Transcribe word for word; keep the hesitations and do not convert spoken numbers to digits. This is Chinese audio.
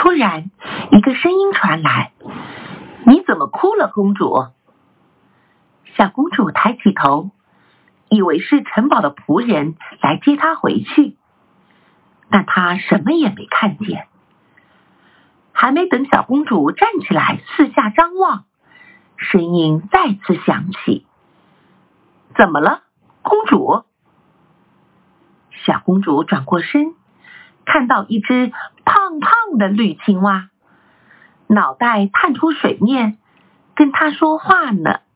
突然，一个声音传来：“你怎么哭了，公主？”小公主抬起头，以为是城堡的仆人来接她回去，但她什么也没看见。还没等小公主站起来四下张望，声音再次响起：“怎么了，公主？”小公主转过身，看到一只胖胖的绿青蛙，脑袋探出水面，跟她说话呢。